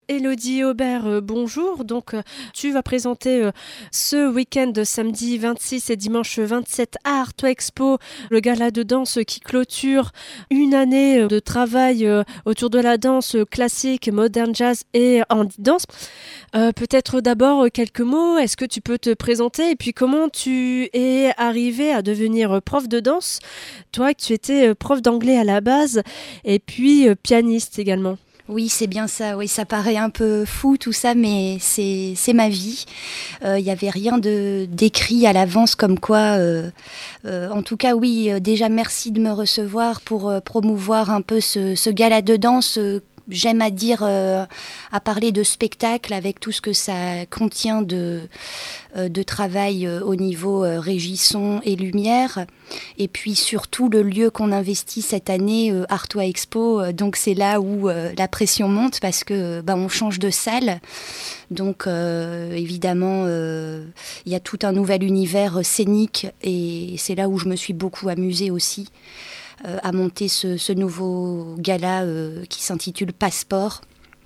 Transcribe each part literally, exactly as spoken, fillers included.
Élodie Aubert, euh, bonjour. Donc, euh, tu vas présenter euh, ce week-end, samedi vingt-six et dimanche vingt-sept à Artois Expo, le gala de danse qui clôture une année euh, de travail euh, autour de la danse classique, modern jazz et indie dance. Euh, peut-être d'abord euh, quelques mots. Est-ce que tu peux te présenter et puis comment tu es arrivé à devenir euh, prof de danse? Toi, tu étais euh, prof d'anglais à la base et puis euh, pianiste également. Oui, c'est bien ça. Oui, ça paraît un peu fou tout ça, mais c'est c'est ma vie. Il euh, n'y avait rien de d'écrit à l'avance comme quoi. Euh, euh, en tout cas, oui. euh, Déjà, merci de me recevoir pour euh, promouvoir un peu ce, ce gala de danse. euh, J'aime à dire, euh, à parler de spectacle avec tout ce que ça contient de, euh, de travail euh, au niveau euh, régie, son et lumière. Et puis surtout le lieu qu'on investit cette année, euh, Artois Expo. Euh, donc c'est là où euh, la pression monte parce que bah, on change de salle. Donc euh, évidemment, euh, il y a tout un nouvel univers euh, scénique et c'est là où je me suis beaucoup amusée aussi. Euh, à monter ce, ce nouveau gala euh, qui s'intitule Passeport.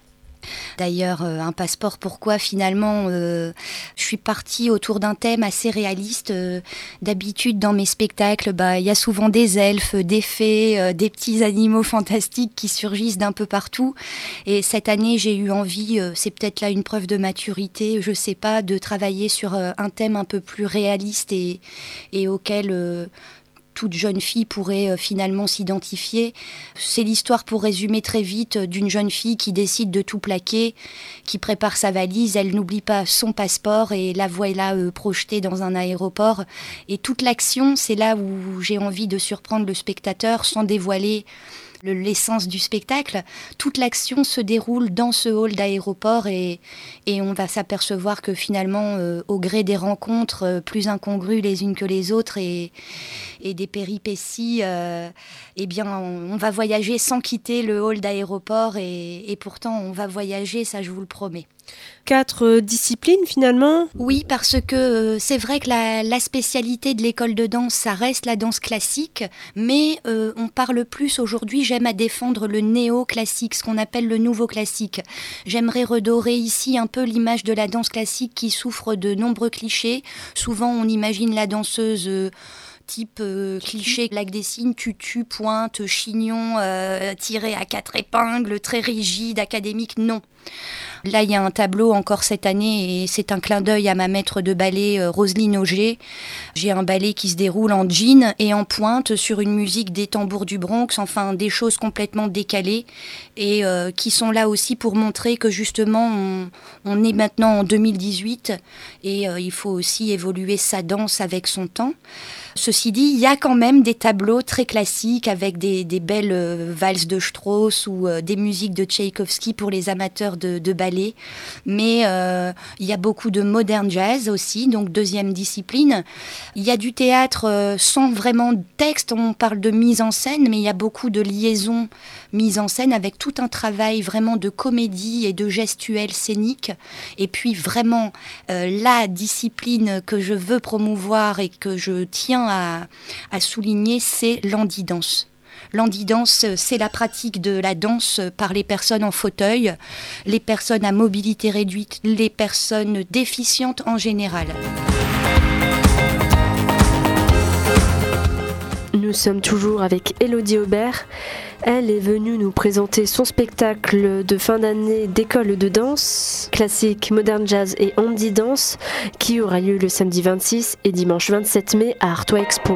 D'ailleurs, euh, un passeport, pourquoi finalement euh, je suis partie autour d'un thème assez réaliste. Euh, d'habitude, dans mes spectacles, bah, y a souvent des elfes, des fées, euh, des petits animaux fantastiques qui surgissent d'un peu partout. Et cette année, j'ai eu envie, euh, c'est peut-être là une preuve de maturité, je sais pas, de travailler sur euh, un thème un peu plus réaliste et, et auquel... Euh, toute jeune fille pourrait euh, finalement s'identifier. C'est l'histoire, pour résumer très vite, d'une jeune fille qui décide de tout plaquer, qui prépare sa valise, elle n'oublie pas son passeport et la voilà euh, projetée dans un aéroport. Et toute l'action, c'est là où j'ai envie de surprendre le spectateur sans dévoiler le- l'essence du spectacle. Toute l'action se déroule dans ce hall d'aéroport et, et on va s'apercevoir que finalement, euh, au gré des rencontres euh, plus incongrues les unes que les autres et, et des péripéties, euh, eh bien, on, on va voyager sans quitter le hall d'aéroport et, et pourtant on va voyager, ça je vous le promets. Quatre euh, disciplines finalement. Oui, parce que euh, c'est vrai que la, la spécialité de l'école de danse, ça reste la danse classique, mais euh, on parle plus aujourd'hui, j'aime à défendre le néo-classique, ce qu'on appelle le nouveau classique. J'aimerais redorer ici un peu l'image de la danse classique qui souffre de nombreux clichés. Souvent, on imagine la danseuse... Euh, type euh, cliché, lac des cygnes, tutu, pointe, chignon, euh, tiré à quatre épingles, très rigide, académique, non. Là, il y a un tableau encore cette année et c'est un clin d'œil à ma maître de ballet euh, Roselyne Auger. J'ai un ballet qui se déroule en jean et en pointe sur une musique des tambours du Bronx, enfin des choses complètement décalées et euh, qui sont là aussi pour montrer que justement on, on est maintenant en deux mille dix-huit et euh, il faut aussi évoluer sa danse avec son temps. Ceci dit, il y a quand même des tableaux très classiques avec des, des belles euh, valses de Strauss ou euh, des musiques de Tchaïkovski pour les amateurs de, de ballet. Mais euh, il y a beaucoup de modern jazz aussi, donc deuxième discipline. Il y a du théâtre euh, sans vraiment de texte, on parle de mise en scène, mais il y a beaucoup de liaisons mises en scène avec tout un travail vraiment de comédie et de gestuelle scénique. Et puis vraiment, euh, la discipline que je veux promouvoir et que je tiens à, à souligner, c'est l'handidance. L'handidance, c'est la pratique de la danse par les personnes en fauteuil, les personnes à mobilité réduite, les personnes déficientes en général. Nous sommes toujours avec Élodie Aubert. Elle est venue nous présenter son spectacle de fin d'année d'école de danse, classique, modern jazz et indie dance, qui aura lieu le samedi vingt-six et dimanche vingt-sept mai à Artois Expo.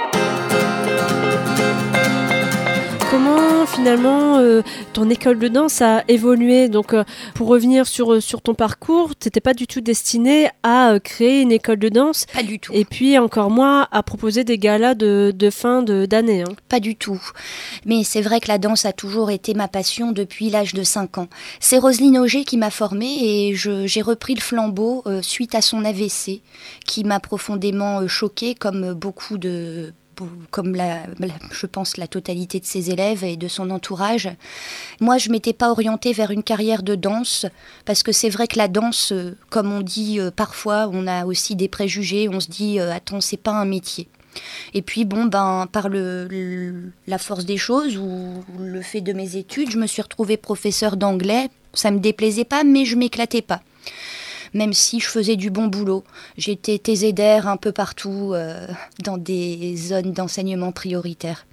Comment finalement euh, ton école de danse a évolué? Donc euh, pour revenir sur, sur ton parcours, tu n'étais pas du tout destinée à euh, créer une école de danse. Pas du tout. Et puis encore moins à proposer des galas de, de fin de, d'année. Hein. Pas du tout. Mais c'est vrai que la danse a toujours été ma passion depuis l'âge de cinq ans. C'est Roselyne Auger qui m'a formée et je, j'ai repris le flambeau euh, suite à son A V C qui m'a profondément euh, choquée comme beaucoup de... comme la, la, je pense la totalité de ses élèves et de son entourage. Moi, je ne m'étais pas orientée vers une carrière de danse, parce que c'est vrai que la danse, comme on dit euh, parfois, on a aussi des préjugés, on se dit euh, « attends, c'est pas un métier ». Et puis bon, ben, par le, le, la force des choses ou le fait de mes études, je me suis retrouvée professeure d'anglais. Ça me déplaisait pas, mais je m'éclatais pas. Même si je faisais du bon boulot. J'étais thésédaire un peu partout, euh, dans des zones d'enseignement prioritaires.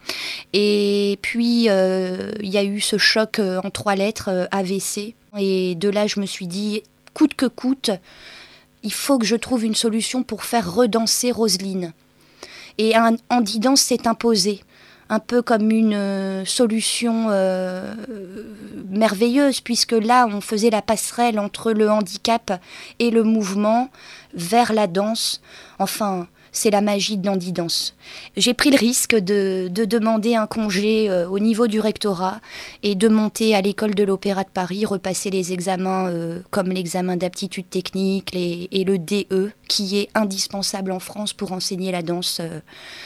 Et puis, euh, il y a eu ce choc euh, en trois lettres, euh, A V C. Et de là, je me suis dit, coûte que coûte, il faut que je trouve une solution pour faire redanser Roselyne. Et un handi-dance s'est imposé, un peu comme une euh, solution euh, merveilleuse, puisque là, on faisait la passerelle entre le handicap et le mouvement vers la danse. Enfin, c'est la magie de l'handi-dance. J'ai pris le risque de, de demander un congé euh, au niveau du rectorat et de monter à l'école de l'Opéra de Paris, repasser les examens euh, comme l'examen d'aptitude technique les, et le D E, qui est indispensable en France pour enseigner la danse euh,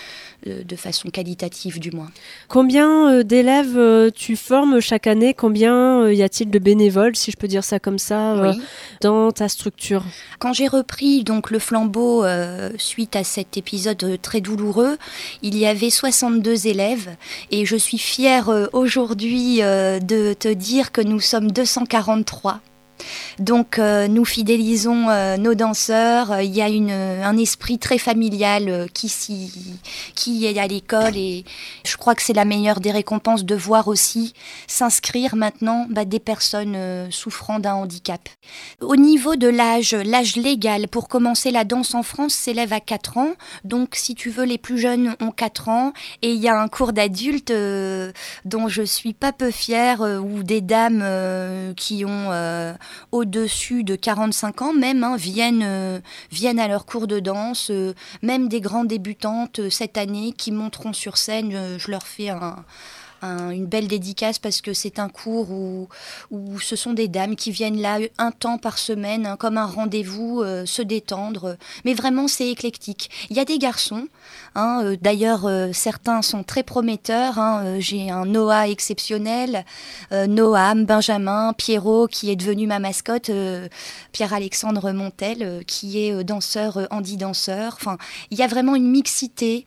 de façon qualitative du moins. Combien d'élèves euh, tu formes chaque année ? Combien euh, y a-t-il de bénévoles, si je peux dire ça comme ça, euh, oui. dans ta structure ? Quand j'ai repris donc le flambeau euh, suite à cet épisode très douloureux, il y avait soixante-deux élèves et je suis fière euh, aujourd'hui euh, de te dire que nous sommes deux cent quarante-trois. Donc euh, nous fidélisons euh, nos danseurs, il y a une, un esprit très familial euh, qui, s'y, qui est à l'école et je crois que c'est la meilleure des récompenses de voir aussi s'inscrire maintenant bah, des personnes euh, souffrant d'un handicap. Au niveau de l'âge, l'âge légal pour commencer la danse en France s'élève à quatre ans, donc si tu veux les plus jeunes ont quatre ans et il y a un cours d'adultes euh, dont je suis pas peu fière euh, où des dames euh, qui ont euh, au-dessus de quarante-cinq ans même, hein, viennent, euh, viennent à leur cours de danse, euh, même des grands débutantes euh, cette année qui monteront sur scène, euh, je leur fais un... Un, une belle dédicace parce que c'est un cours où, où ce sont des dames qui viennent là un temps par semaine, hein, comme un rendez-vous, euh, se détendre. Mais vraiment, c'est éclectique. Il y a des garçons, hein, euh, d'ailleurs, euh, certains sont très prometteurs. Hein, euh, j'ai un Noah exceptionnel, euh, Noam, Benjamin, Pierrot, qui est devenu ma mascotte, euh, Pierre-Alexandre Montel, euh, qui est euh, danseur, euh, handi-danseur. Enfin, il y a vraiment une mixité.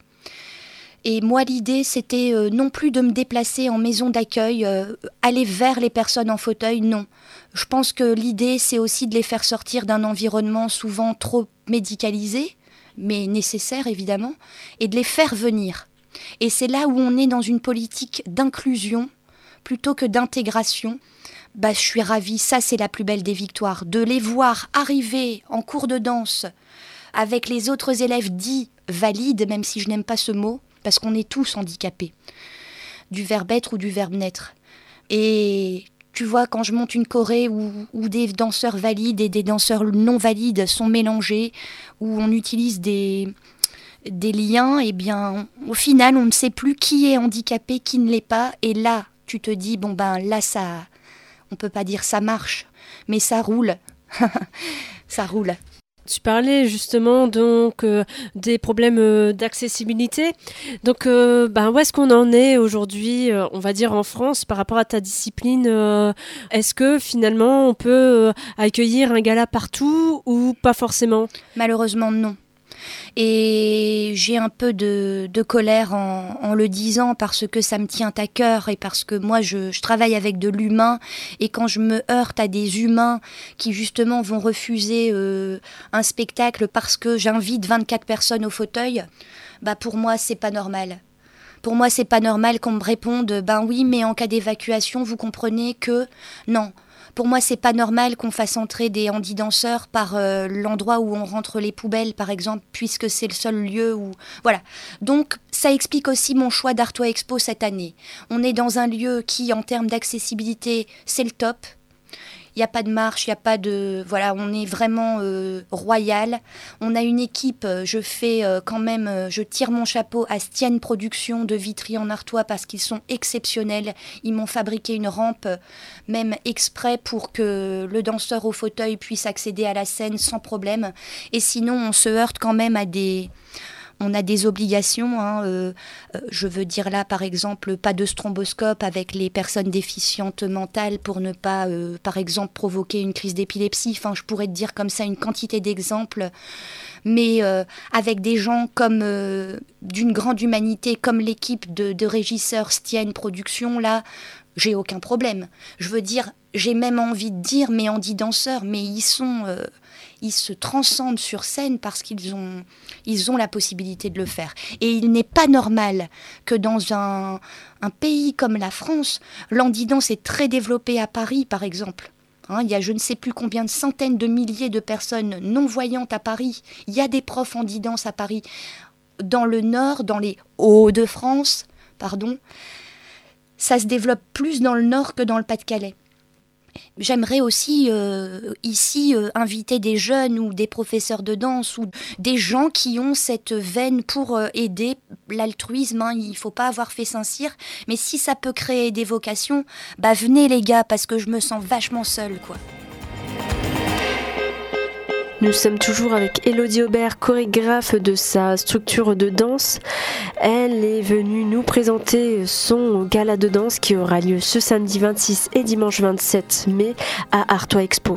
Et moi, l'idée, c'était euh, non plus de me déplacer en maison d'accueil, euh, aller vers les personnes en fauteuil, non. Je pense que l'idée, c'est aussi de les faire sortir d'un environnement souvent trop médicalisé, mais nécessaire évidemment, et de les faire venir. Et c'est là où on est dans une politique d'inclusion plutôt que d'intégration. Bah, je suis ravie, ça c'est la plus belle des victoires, de les voir arriver en cours de danse avec les autres élèves dits valides, même si je n'aime pas ce mot, parce qu'on est tous handicapés, du verbe être ou du verbe naître. Et tu vois, quand je monte une choré où, où des danseurs valides et des danseurs non valides sont mélangés, où on utilise des, des liens, et bien, au final, on ne sait plus qui est handicapé, qui ne l'est pas. Et là, tu te dis, bon ben là, ça, on peut pas dire ça marche, mais ça roule. Ça roule. Tu parlais justement donc euh, des problèmes euh, d'accessibilité. Donc, euh, ben, où est-ce qu'on en est aujourd'hui, euh, on va dire en France, par rapport à ta discipline euh, Est-ce que finalement on peut euh, accueillir un gala partout ou pas forcément ? Malheureusement, non. Et j'ai un peu de, de colère en, en le disant parce que ça me tient à cœur et parce que moi je, je travaille avec de l'humain et quand je me heurte à des humains qui justement vont refuser euh, un spectacle parce que j'invite vingt-quatre personnes au fauteuil, bah pour moi c'est pas normal. Pour moi c'est pas normal qu'on me réponde ben oui mais en cas d'évacuation vous comprenez que non. Pour moi, c'est pas normal qu'on fasse entrer des handi-danseurs par euh, l'endroit où on rentre les poubelles, par exemple, puisque c'est le seul lieu où... Voilà. Donc, ça explique aussi mon choix d'Artois Expo cette année. On est dans un lieu qui, en termes d'accessibilité, c'est le top. Il n'y a pas de marche, il n'y a pas de... Voilà, on est vraiment euh, royal. On a une équipe, je fais euh, quand même... Euh, je tire mon chapeau à Stienne Productions de Vitry en Artois parce qu'ils sont exceptionnels. Ils m'ont fabriqué une rampe, même exprès pour que le danseur au fauteuil puisse accéder à la scène sans problème. Et sinon, on se heurte quand même à des... on a des obligations. Hein, euh, euh, je veux dire là, par exemple, pas de stromboscope avec les personnes déficientes mentales pour ne pas, euh, par exemple, provoquer une crise d'épilepsie. Enfin, je pourrais te dire comme ça une quantité d'exemples. Mais euh, avec des gens comme euh, d'une grande humanité, comme l'équipe de, de régisseurs Stienne Productions, là, j'ai aucun problème. Je veux dire, j'ai même envie de dire, mais on dit danseurs, mais ils sont, euh, ils se transcendent sur scène parce qu'ils ont, ils ont la possibilité de le faire. Et il n'est pas normal que dans un, un pays comme la France, l'handidance est très développée à Paris, par exemple. Hein, il y a je ne sais plus combien de centaines de milliers de personnes non-voyantes à Paris. Il y a des profs handidance à Paris. Dans le Nord, dans les Hauts-de-France, pardon, ça se développe plus dans le Nord que dans le Pas-de-Calais. J'aimerais aussi euh, ici euh, inviter des jeunes ou des professeurs de danse ou des gens qui ont cette veine pour euh, aider l'altruisme. Hein, il ne faut pas avoir fait Saint-Cyr, mais si ça peut créer des vocations, bah venez les gars, parce que je me sens vachement seule, quoi. Nous sommes toujours avec Élodie Aubert, chorégraphe de sa structure de danse. Elle est venue nous présenter son gala de danse qui aura lieu ce samedi vingt-six et dimanche vingt-sept mai à Artois Expo.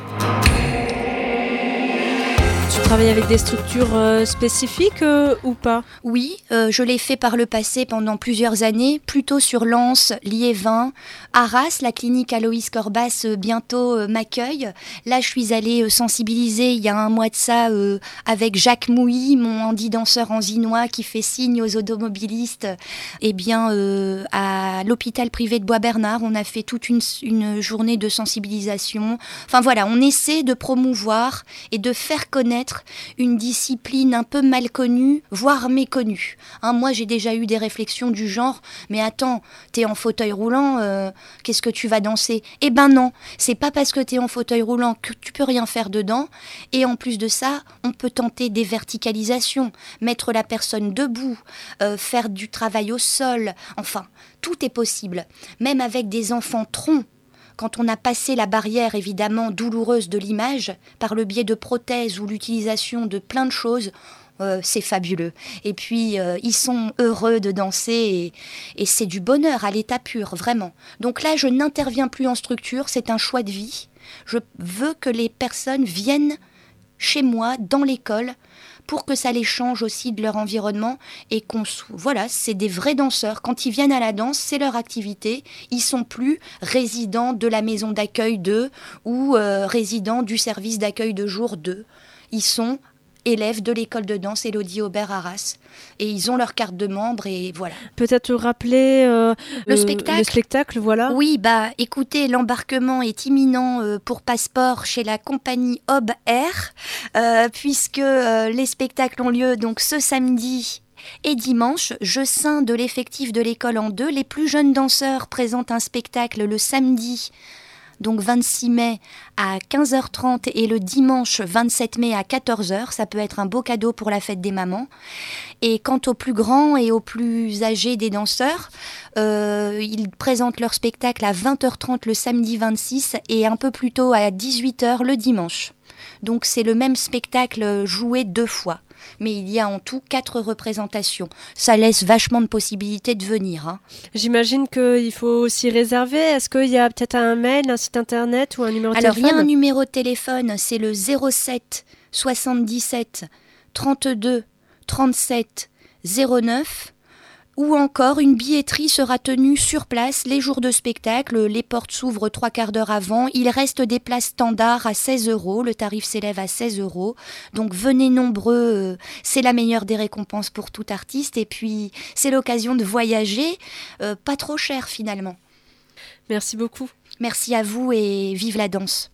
Tu travailles avec des structures euh, spécifiques euh, ou pas ? Oui, euh, je l'ai fait par le passé pendant plusieurs années, plutôt sur Lens, Liévin, Arras. La clinique Aloïs Corbas euh, bientôt euh, m'accueille. Là, je suis allée euh, sensibiliser il y a un mois de ça euh, avec Jacques Mouilly, mon handi-danseur anzinois qui fait signe aux automobilistes. Eh bien, euh, à l'hôpital privé de Bois-Bernard, on a fait toute une, une journée de sensibilisation. Enfin voilà, on essaie de promouvoir et de faire connaître une discipline un peu mal connue, voire méconnue. Hein, moi, j'ai déjà eu des réflexions du genre « Mais attends, t'es en fauteuil roulant, euh, qu'est-ce que tu vas danser ?» Eh ben non, c'est pas parce que t'es en fauteuil roulant que tu peux rien faire dedans. Et en plus de ça, on peut tenter des verticalisations, mettre la personne debout, euh, faire du travail au sol. Enfin, tout est possible, même avec des enfants troncs. Quand on a passé la barrière évidemment douloureuse de l'image, par le biais de prothèses ou l'utilisation de plein de choses, euh, c'est fabuleux. Et puis, euh, ils sont heureux de danser et, et c'est du bonheur à l'état pur, vraiment. Donc là, je n'interviens plus en structure, c'est un choix de vie. Je veux que les personnes viennent chez moi, dans l'école, pour que ça les change aussi de leur environnement et qu'on voilà, c'est des vrais danseurs. Quand ils viennent à la danse, c'est leur activité. Ils sont plus résidents de la maison d'accueil d'eux ou euh, résidents du service d'accueil de jour d'eux. Ils sont élèves de l'école de danse Élodie Aubert Arras et ils ont leur carte de membre et voilà. Peut-être rappeler euh, le euh, spectacle. Le spectacle, voilà. Oui, bah écoutez, l'embarquement est imminent euh, pour Passeport chez la compagnie Ob Air, euh, puisque euh, les spectacles ont lieu donc ce samedi et dimanche. Je scinde l'effectif de l'école en deux. Les plus jeunes danseurs présentent un spectacle le samedi, donc vingt-six mai à quinze heures trente et le dimanche vingt-sept mai à quatorze heures. Ça peut être un beau cadeau pour la fête des mamans. Et quant aux plus grands et aux plus âgés des danseurs, euh, ils présentent leur spectacle à vingt heures trente le samedi vingt-six et un peu plus tôt à dix-huit heures le dimanche. Donc c'est le même spectacle joué deux fois. Mais il y a en tout quatre représentations. Ça laisse vachement de possibilités de venir. Hein. J'imagine qu'il faut aussi réserver. Est-ce qu'il y a peut-être un mail, un site internet ou un numéro de Alors, téléphone ? Alors, il y a un numéro de téléphone, c'est le zéro sept soixante-dix-sept trente-deux trente-sept zéro neuf. Ou encore, une billetterie sera tenue sur place les jours de spectacle. Les portes s'ouvrent trois quarts d'heure avant. Il reste des places standards à seize euros. Le tarif s'élève à seize euros. Donc venez nombreux. C'est la meilleure des récompenses pour tout artiste. Et puis, c'est l'occasion de voyager. Euh, pas trop cher finalement. Merci beaucoup. Merci à vous et vive la danse.